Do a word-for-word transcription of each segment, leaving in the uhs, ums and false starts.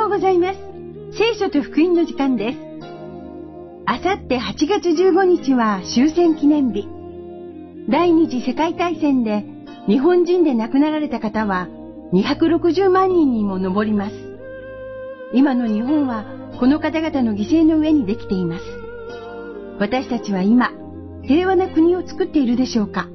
ようございます。聖書と福音の時間です。あさってはちがつじゅうごにちは終戦記念日。第二次世界大戦で日本人で亡くなられた方はにひゃくろくじゅうまんにんにも上ります。今の日本はこの方々の犠牲の上にできています。私たちは今、平和な国を作っているでしょうか。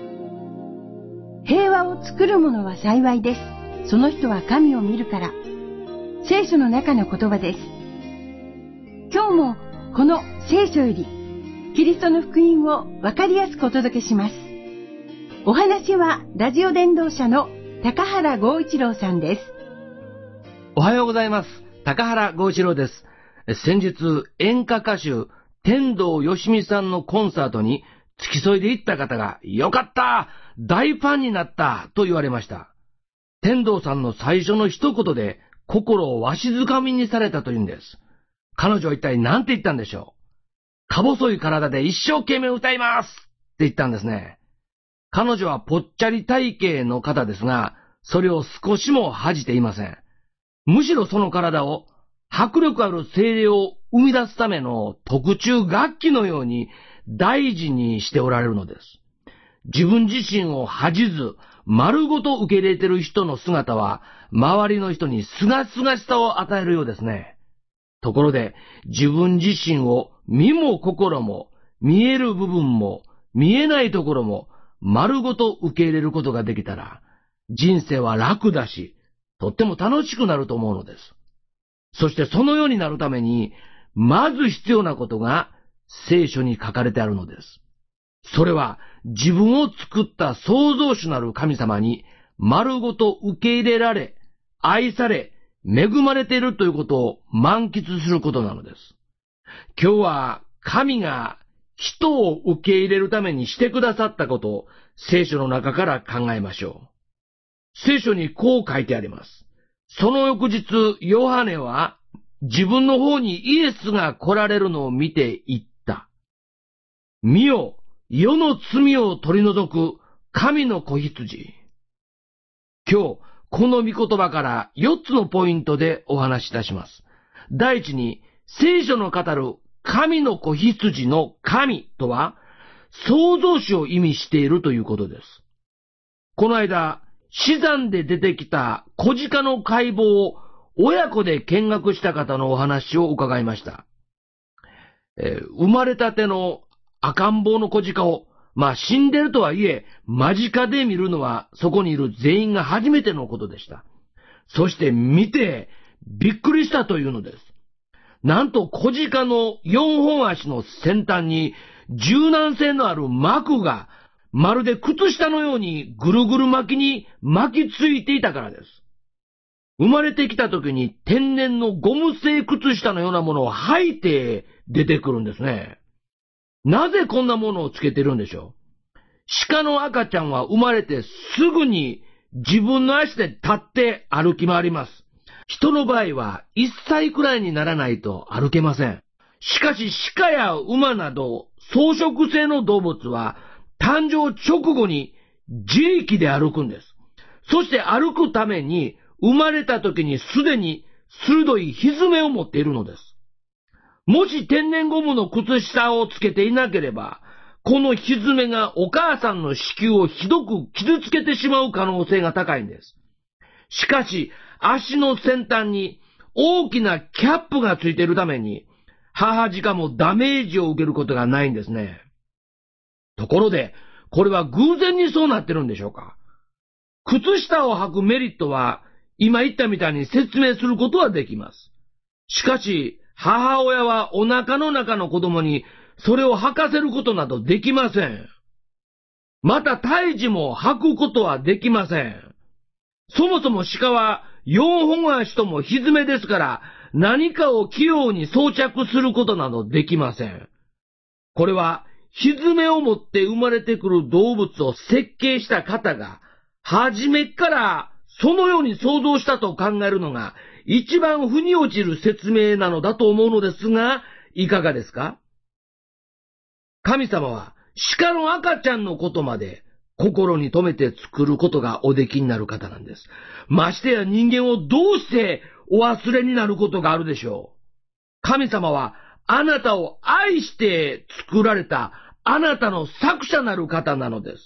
平和を作る者は幸いです。その人は神を見るから。聖書の中の言葉です。今日もこの聖書よりキリストの福音をわかりやすくお届けします。お話はラジオ伝道者の高原剛一郎さんです。 おはようございます。高原剛一郎です。先日演歌歌手天童よしみさんのコンサートに付き添いで行った方が、よかった、大ファンになったと言われました。天童さんの最初の一言で心をわしづかみにされたというんです。彼女は一体何て言ったんでしょう。か細い体で一生懸命歌いますって言ったんですね。彼女はぽっちゃり体型の方ですが、それを少しも恥じていません。むしろその体を迫力ある声量を生み出すための特注楽器のように大事にしておられるのです。自分自身を恥じず、丸ごと受け入れている人の姿は、周りの人にすがすがしさを与えるようですね。ところで、自分自身を身も心も、見える部分も、見えないところも、丸ごと受け入れることができたら、人生は楽だし、とっても楽しくなると思うのです。そしてそのようになるために、まず必要なことが聖書に書かれてあるのです。それは自分を作った創造主なる神様に丸ごと受け入れられ、愛され、恵まれているということを満喫することなのです。今日は神が人を受け入れるためにしてくださったことを聖書の中から考えましょう。聖書にこう書いてあります。その翌日、ヨハネは自分の方にイエスが来られるのを見て言った。見よ、世の罪を取り除く神の子羊。今日、この御言葉からよっつのポイントでお話しいたします。第一に、聖書の語る神の子羊の神とは、創造主を意味しているということです。この間、死産で出てきた子鹿の解剖を親子で見学した方のお話を伺いました。えー、生まれたての赤ん坊の子鹿を、まあ死んでるとはいえ、間近で見るのはそこにいる全員が初めてのことでした。そして見てびっくりしたというのです。なんと子鹿のよんほん足の先端に柔軟性のある膜がまるで靴下のようにぐるぐる巻きに巻きついていたからです。生まれてきた時に天然のゴム製靴下のようなものを履いて出てくるんですね。なぜこんなものをつけてるんでしょう。鹿の赤ちゃんは生まれてすぐに自分の足で立って歩き回ります。人の場合はいっさいくらいにならないと歩けません。しかし鹿や馬など草食性の動物は誕生直後に自力で歩くんです。そして歩くために生まれた時にすでに鋭い蹄を持っているのです。もし天然ゴムの靴下をつけていなければ、この蹄がお母さんの子宮をひどく傷つけてしまう可能性が高いんです。しかし、足の先端に大きなキャップがついているために、母鹿もダメージを受けることがないんですね。ところで、これは偶然にそうなってるんでしょうか。靴下を履くメリットは、今言ったみたいに説明することはできます。しかし、母親はお腹の中の子供にそれを履かせることなどできません。また胎児も履くことはできません。そもそも鹿はよんほん足とも蹄ですから、何かを器用に装着することなどできません。これは蹄を持って生まれてくる動物を設計した方が、初めからそのように想像したと考えるのが一番腑に落ちる説明なのだと思うのですが、いかがですか？神様は鹿の赤ちゃんのことまで心に留めて作ることがおできになる方なんです。ましてや人間をどうしてお忘れになることがあるでしょう。神様はあなたを愛して作られたあなたの作者なる方なのです。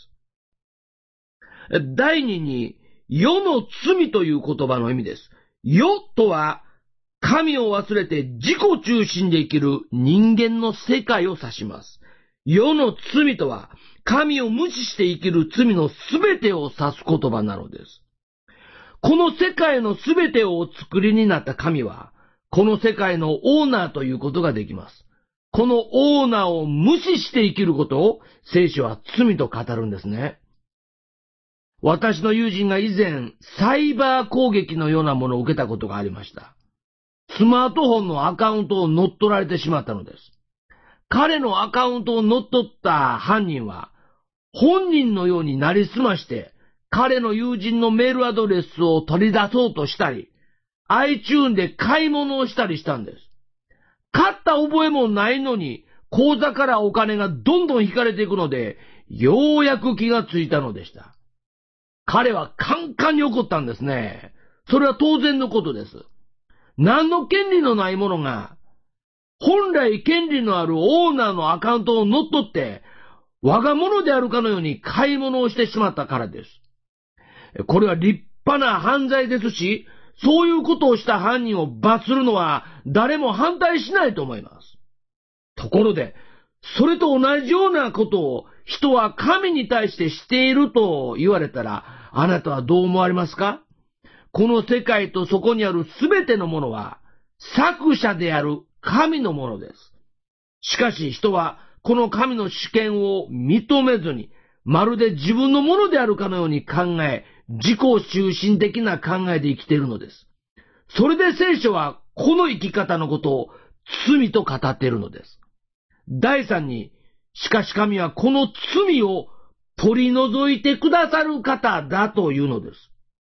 第二に、世の罪という言葉の意味です。世とは、神を忘れて自己中心で生きる人間の世界を指します。世の罪とは、神を無視して生きる罪のすべてを指す言葉なのです。この世界のすべてをお作りになった神は、この世界のオーナーということができます。このオーナーを無視して生きることを聖書は罪と語るんですね。私の友人が以前、サイバー攻撃のようなものを受けたことがありました。スマートフォンのアカウントを乗っ取られてしまったのです。彼のアカウントを乗っ取った犯人は、本人のようになりすまして、彼の友人のメールアドレスを取り出そうとしたり、iTunes で買い物をしたりしたんです。買った覚えもないのに、口座からお金がどんどん引かれていくので、ようやく気がついたのでした。彼はカンカンに怒ったんですね。それは当然のことです。何の権利のないものが、本来権利のあるオーナーのアカウントを乗っ取って、我が物であるかのように買い物をしてしまったからです。これは立派な犯罪ですし、そういうことをした犯人を罰するのは誰も反対しないと思います。ところで、それと同じようなことを人は神に対してしていると言われたら、あなたはどう思われますか？この世界とそこにあるすべてのものは作者である神のものです。しかし人はこの神の主権を認めずに、まるで自分のものであるかのように考え、自己中心的な考えで生きているのです。それで聖書はこの生き方のことを罪と語っているのです。第三に、しかし神はこの罪を取り除いてくださる方だというのです。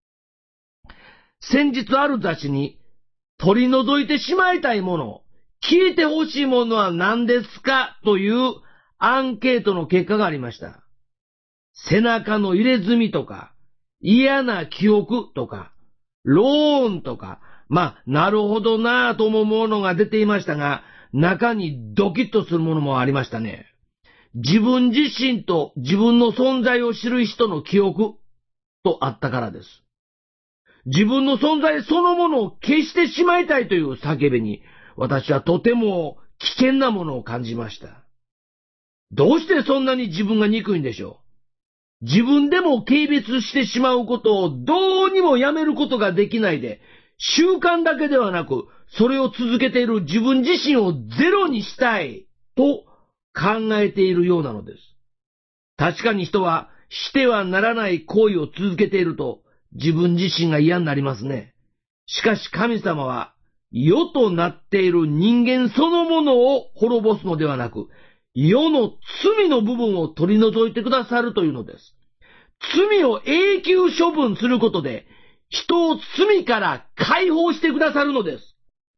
先日ある雑誌に、取り除いてしまいたいもの、聞いてほしいものは何ですかというアンケートの結果がありました。背中の入れ墨とか、嫌な記憶とか、ローンとか、まあ、なるほどなぁと思うものが出ていましたが、中にドキッとするものもありましたね。自分自身と自分の存在を知る人の記憶とあったからです。自分の存在そのものを消してしまいたいという叫びに、私はとても危険なものを感じました。どうしてそんなに自分が憎いんでしょう。自分でも軽蔑してしまうことをどうにもやめることができないで、習慣だけではなく、それを続けている自分自身をゼロにしたいと考えているようなのです。確かに人はしてはならない行為を続けていると自分自身が嫌になりますね。しかし神様は世となっている人間そのものを滅ぼすのではなく、世の罪の部分を取り除いてくださるというのです。罪を永久処分することで人を罪から解放してくださるのです。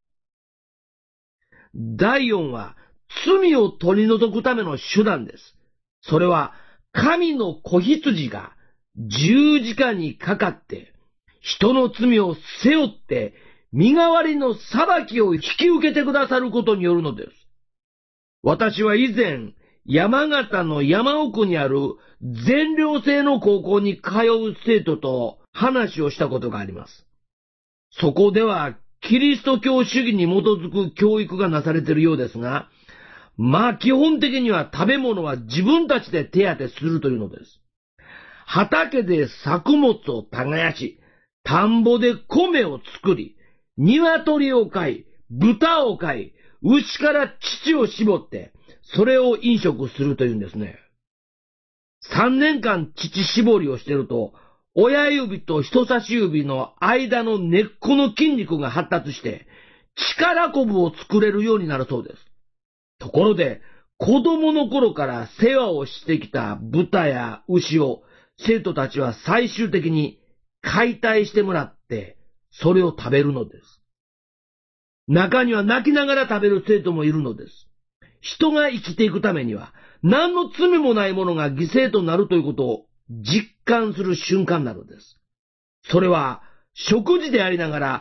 だいよんは罪を取り除くための手段です。それは神の子羊が十字架にかかって人の罪を背負って身代わりの裁きを引き受けてくださることによるのです。私は以前山形の山奥にある全寮制の高校に通う生徒と話をしたことがあります。そこではキリスト教主義に基づく教育がなされているようですが、まあ基本的には食べ物は自分たちで手当てするというのです。畑で作物を耕し、田んぼで米を作り、鶏を飼い、豚を飼い、牛から乳を絞って、それを飲食するというんですね。三年間乳搾りをしていると、親指と人差し指の間の根っこの筋肉が発達して、力こぶを作れるようになるそうです。ところで、子供の頃から世話をしてきた豚や牛を生徒たちは最終的に解体してもらって、それを食べるのです。中には泣きながら食べる生徒もいるのです。人が生きていくためには、何の罪もないものが犠牲となるということを実感する瞬間なのです。それは、食事でありながら、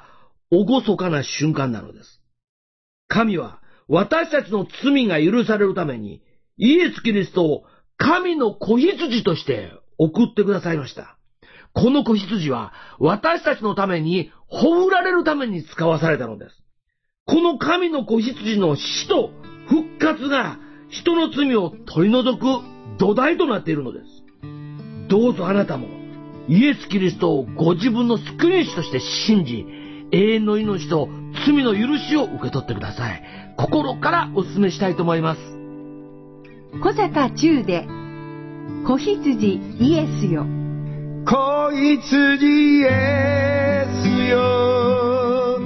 厳かな瞬間なのです。神は私たちの罪が許されるために、イエス・キリストを神の子羊として送ってくださいました。この子羊は私たちのために葬られるために使わされたのです。この神の子羊の死と復活が人の罪を取り除く土台となっているのです。どうぞあなたもイエス・キリストをご自分の救い主として信じ、永遠の命と罪の許しを受け取ってください。心からお勧めしたいと思います。 小坂忠で子羊イエスよ。 子羊イエスよ、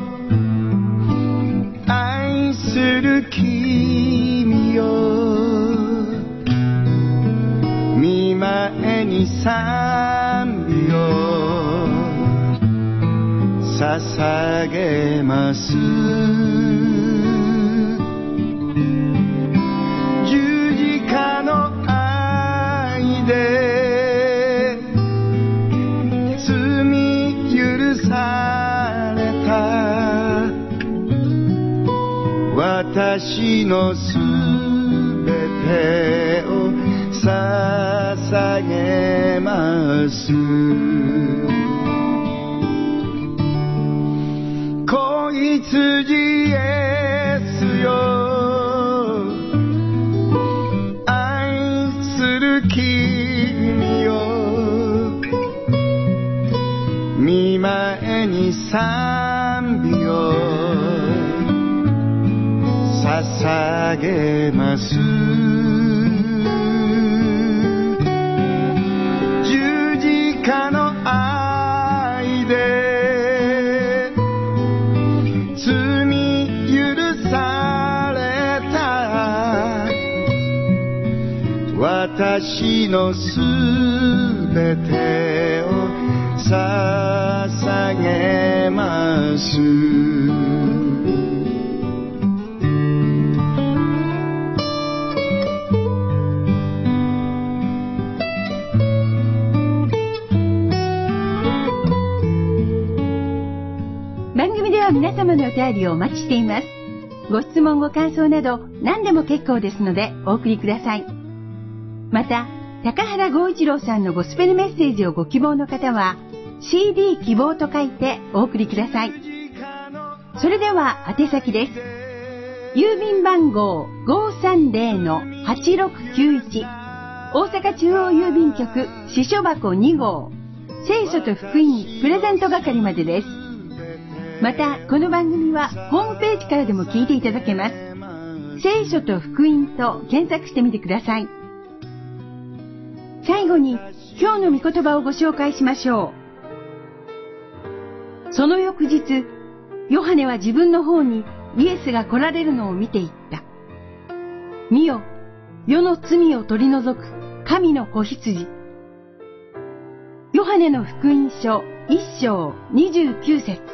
愛する君よ、御前に賛美を捧げます。十字架の愛で罪許された、私のすべてを捧げます。子羊イエスよ、愛する君よ、御前に賛美を捧げます。十字架の愛で罪許された、私のすべてを捧げます。 番組では皆様のお便りをお待ちしています。ご質問ご感想など何でも結構ですのでお送りください。また高原剛一郎さんのゴスペルメッセージをご希望の方は シーディー 希望と書いてお送りください。それでは宛先です。郵便番号 ごーさんぜろのはちろくきゅういち 大阪中央郵便局支所箱に号、聖書と福音プレゼント係までです。またこの番組はホームページからでも聞いていただけます。聖書と福音と検索してみてください。最後に今日の御言葉をご紹介しましょう。その翌日、ヨハネは自分の方にイエスが来られるのを見ていった。見よ、世の罪を取り除く神の子羊。ヨハネの福音書いっ章にじゅうきゅう節。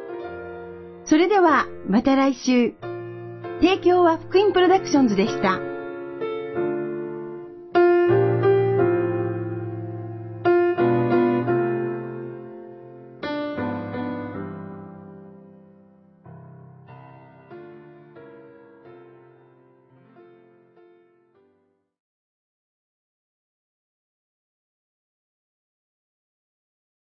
それではまた来週。提供は福音プロダクションズでした。